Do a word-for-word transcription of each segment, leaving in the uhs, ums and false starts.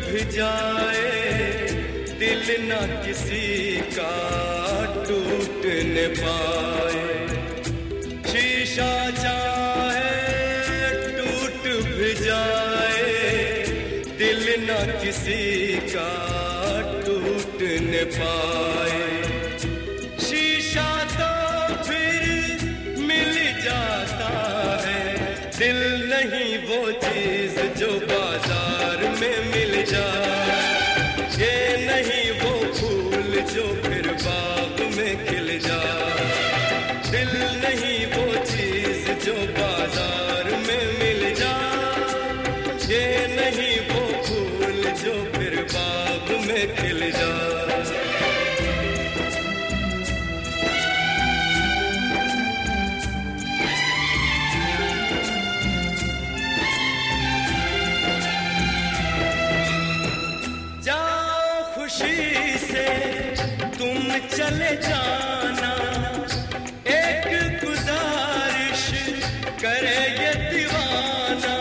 भी जाए दिल ना किसी का टूट न पाए। शीशा चाहे टूट भी जाए दिल ना किसी का टूट न पाए। शीशा तो फिर मिल जाता है, दिल नहीं वो चीज जो बाजार में मिल जाए। ये नहीं वो फूल जो फिर बाग में खिल जाए। दिल नहीं वो चीज जो बाजार में मिल जाए। ये नहीं वो फूल जो फिर बाग में खिल जाए। खुशी से तुम चले जाना, एक गुजारिश करे ये दीवाना।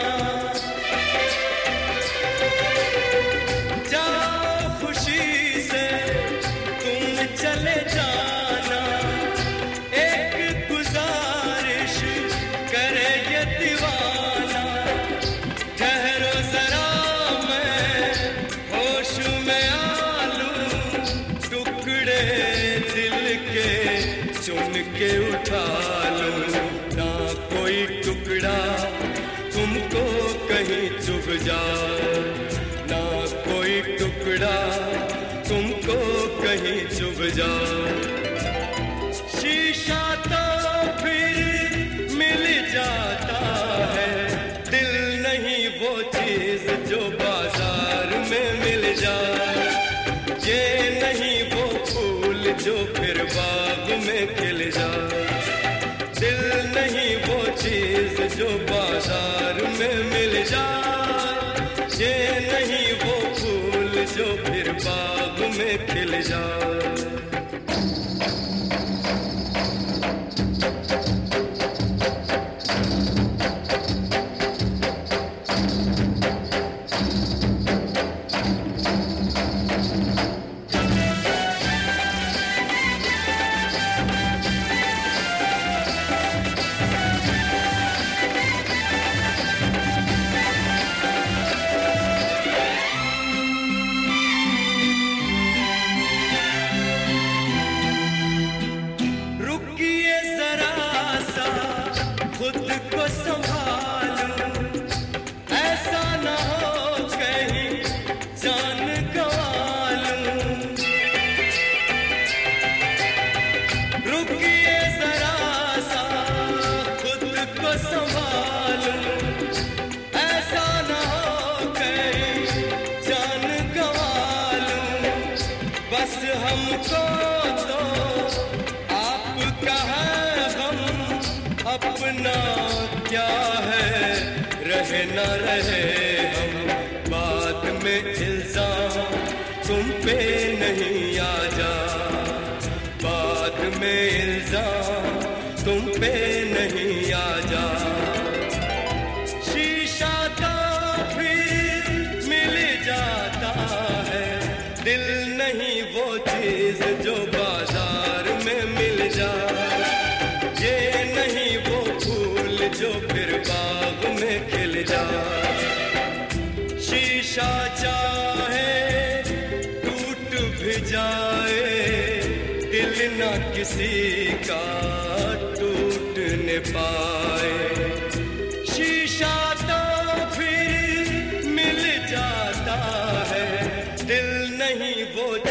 जाओ खुशी से तुम चले जाना, एक गुजारिश करे ये दीवाना। ठहरो जरा मैं होश में दिल के चुन के उठा लूं। ना कोई टुकड़ा तुमको कहीं चुभ जाए, ना कोई टुकड़ा तुमको कहीं चुभ जाए। शीशा तो फिर मिल जाता है, दिल नहीं वो चीज जो बाजार में मिल जाए। ये नहीं वो फूल जो फिर बाग में खिल जाए। दिल नहीं वो चीज जो बाजार में मिल जाए। ये नहीं वो फूल जो फिर बाग में खिल जाए। खुद को संभालूं, ऐसा ना हो कहीं जान गंवा लूं। रुकिए जरा सा खुद को संभालूं, ऐसा ना हो कहीं जान गंवा लूं। बस हमको तो आपका है गम, अपना क्या है रहे न रहे हम। बाद में इल्जाम तुम पे नहीं आ जा, बाद में इल्जाम तुम पे नहीं आ जा। शीशा तो फिर मिल जाता है, दिल नहीं वो चीज जो बाजार में मिल जाए। ये नहीं वो फूल जो फिर बाग में खिल जाए। शीशा चाहे टूट भी जाए दिल ना किसी का टूट न पाए। शीशा तो फिर मिल जाता है, दिल नहीं वो